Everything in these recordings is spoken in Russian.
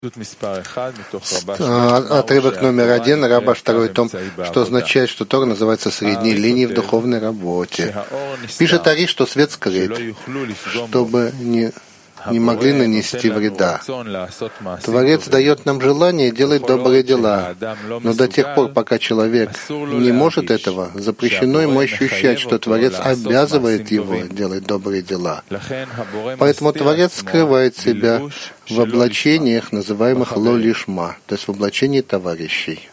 Отрывок номер 1, Рабаш, второй том, что означает, что Тора называется средней линией в духовной работе. Пишет Ари, что свет скрыт, чтобы не могли нанести вреда. Творец дает нам желание делать добрые дела, но до тех пор, пока человек не может этого, запрещено ему ощущать, что Творец обязывает его делать добрые дела. Поэтому Творец скрывает себя в облачениях, называемых ло-лишма, то есть в облачении товарищей.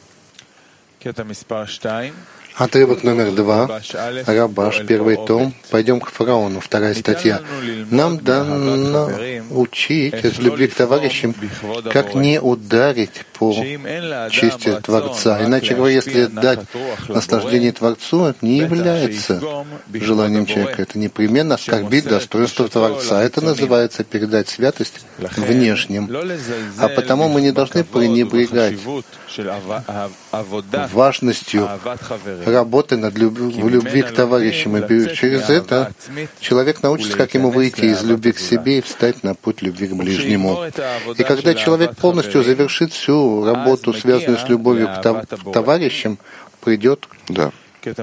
Отрывок номер 2, Рабаш, первый том. Пойдем к фараону, вторая статья. Нам дано учить из любви к товарищам, как не ударить по чести Творца. Иначе говоря, если дать наслаждение Творцу, это не является желанием человека. Это непременно оскорбить достоинство Творца. Это называется передать святость внешним. А потому мы не должны пренебрегать важностью работы в любви к товарищам. И через это человек научится, как ему выйти из любви к себе и встать на путь любви к ближнему. И когда человек полностью завершит всю работу, связанную с любовью к товарищам, придет. Да.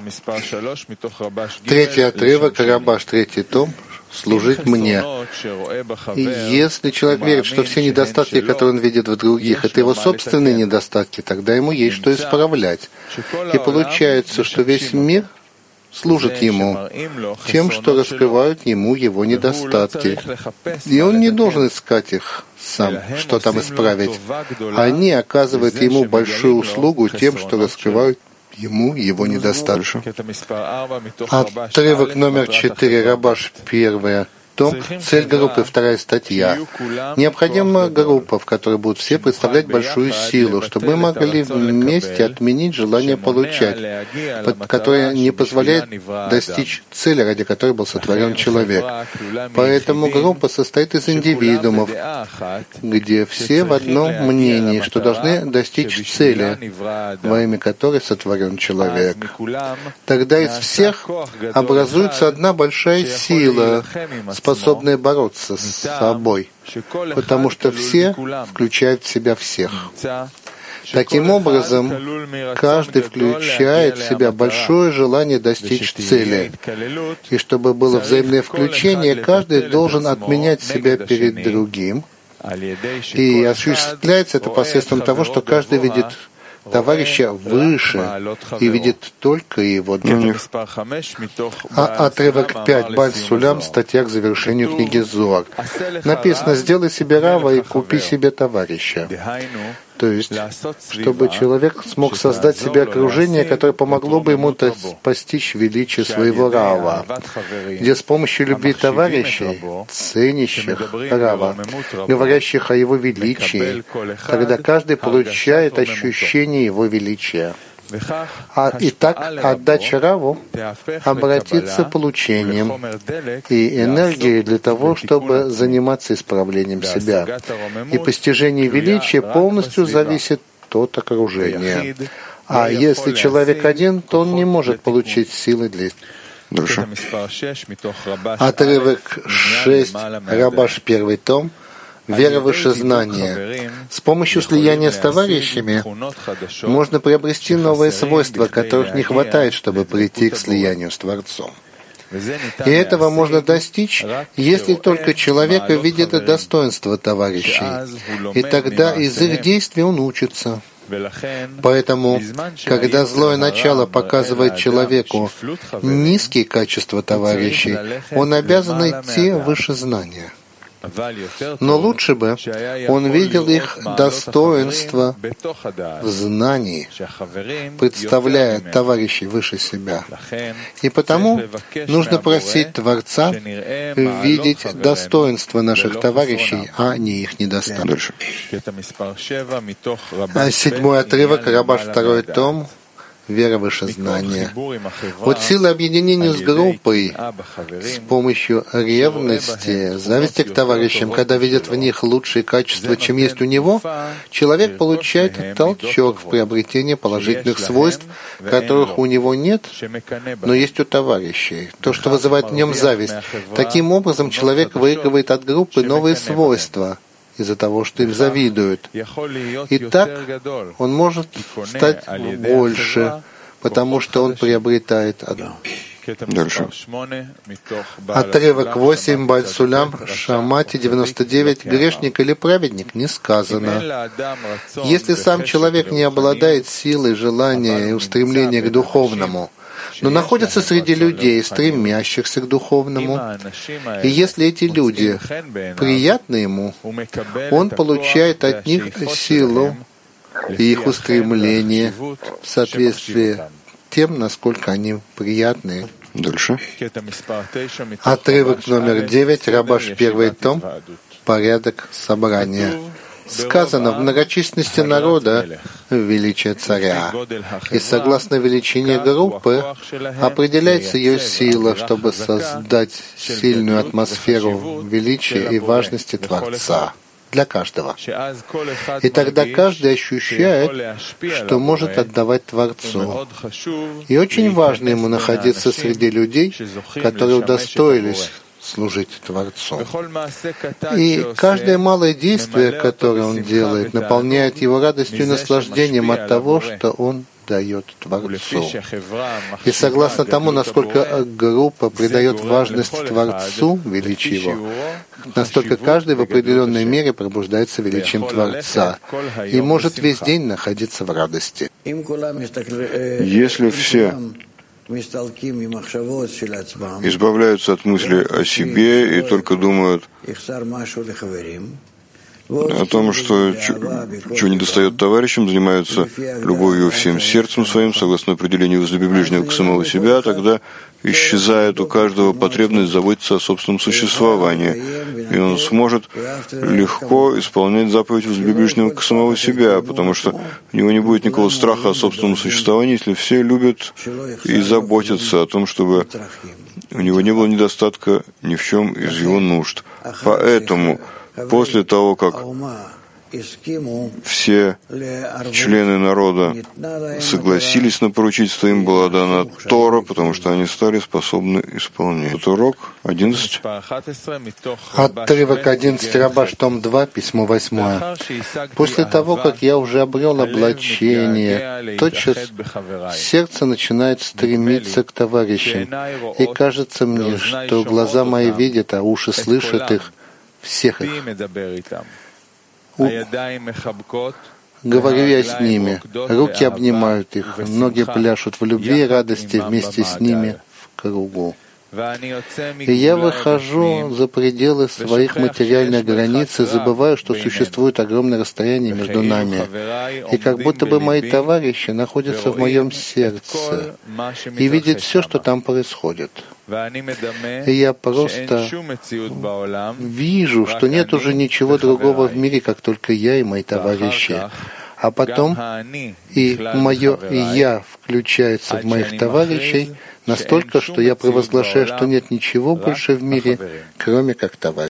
Третий отрывок, Рабаш, третий том. Служить мне. И если человек верит, что все недостатки, которые он видит в других, это его собственные недостатки, тогда ему есть что исправлять. И получается, что весь мир служит ему тем, что раскрывают ему его недостатки. И он не должен искать их сам, что там исправить. Они оказывают ему большую услугу тем, что раскрывают ему его недостатки. Отрывок номер 4, Рабаш, первая том. Цель группы, вторая статья. Необходима группа, в которой будут все представлять большую силу, чтобы мы могли вместе отменить желание получать, которое не позволяет достичь цели, ради которой был сотворен человек. Поэтому группа состоит из индивидуумов, где все в одном мнении, что должны достичь цели, во имя которой сотворен человек. Тогда из всех образуется одна большая сила, способные бороться с собой, потому что все включают в себя всех. Таким образом, каждый включает в себя большое желание достичь цели. И чтобы было взаимное включение, каждый должен отменять себя перед другим. И осуществляется это посредством того, что каждый видит товарища выше и видит только его других. Отрывок 5, Баль-Сулям, статья к завершению книги Зоар. Написано: «Сделай себе рава и купи себе товарища». То есть, чтобы человек смог создать себе окружение, которое помогло бы ему постичь величие своего рава, где с помощью любви товарищей, ценящих рава, говорящих о его величии, тогда каждый получает ощущение его величия. И так отдача раву обратится получением и энергией для того, чтобы заниматься исправлением себя. И постижение величия полностью зависит от окружения. А если человек один, то он не может получить силы для души. Отрывок 6, Рабаш, первый том. Вера выше знания. С помощью слияния с товарищами можно приобрести новые свойства, которых не хватает, чтобы прийти к слиянию с Творцом. И этого можно достичь, если только человек видит достоинство товарищей, и тогда из их действий он учится. Поэтому, когда злое начало показывает человеку низкие качества товарищей, он обязан идти выше знания. Но лучше бы он видел их достоинство в знании, представляя товарищей выше себя. И потому нужно просить Творца видеть достоинство наших товарищей, а не их недостатки. 7-й отрывок, Рабаш, 2 том. Вера выше знания. От силы объединения с группой с помощью ревности, зависти к товарищам, когда видят в них лучшие качества, чем есть у него, человек получает толчок в приобретении положительных свойств, которых у него нет, но есть у товарищей. То, что вызывает в нем зависть. Таким образом, человек выигрывает от группы новые свойства из-за того, что им завидуют. И так он может стать больше, потому что он приобретает одно. Дальше. Отрывок 8, Баль-Сулам, Шамати 99, грешник или праведник, не сказано. Если сам человек не обладает силой, желания и устремления к духовному, но находится среди людей, стремящихся к духовному, и если эти люди приятны ему, он получает от них силу и их устремление в соответствии с тем, насколько они приятны. Дальше. Отрывок номер 9, Рабаш, 1 том, порядок собрания. Сказано в многочисленности народа величие царя. И согласно величине группы определяется ее сила, чтобы создать сильную атмосферу величия и важности Творца для каждого. И тогда каждый ощущает, что может отдавать Творцу. И очень важно ему находиться среди людей, которые удостоились служить Творцу. И каждое малое действие, которое он делает, наполняет его радостью и наслаждением от того, что он дает Творцу. И согласно тому, насколько группа придает важность Творцу, величию его, настолько каждый в определенной мере пробуждается величием Творца и может весь день находиться в радости. Если все избавляются от мысли о себе и только думают о том, что чего недостает товарищам, занимаются любовью всем сердцем своим, согласно определению возлюби ближнего к самого себя, тогда исчезает у каждого потребность заботиться о собственном существовании, и он сможет легко исполнять заповедь возлюби ближнего к самого себя, потому что у него не будет никакого страха о собственном существовании, если все любят и заботятся о том, чтобы у него не было недостатка ни в чем из его нужд. Поэтому после того, как все члены народа согласились на поручительство, им была дана Тора, потому что они стали способны исполнять. Это урок 11. Отрывок 11, Рабаш, том 2, письмо 8. После того, как я уже обрел облачение, тотчас сердце начинает стремиться к товарищам, и кажется мне, что глаза мои видят, а уши слышат их, всех их. Говорю я с ними, руки обнимают их, ноги пляшут в любви и радости вместе с ними в кругу. И я выхожу за пределы своих материальных границ и забываю, что существует огромное расстояние между нами. И как будто бы мои товарищи находятся в моем сердце и видят все, что там происходит. И я просто вижу, что нет уже ничего другого в мире, как только я и мои товарищи. А потом и мое «я» включается в моих товарищей настолько, что я провозглашаю, что нет ничего больше в мире, кроме как товарищей.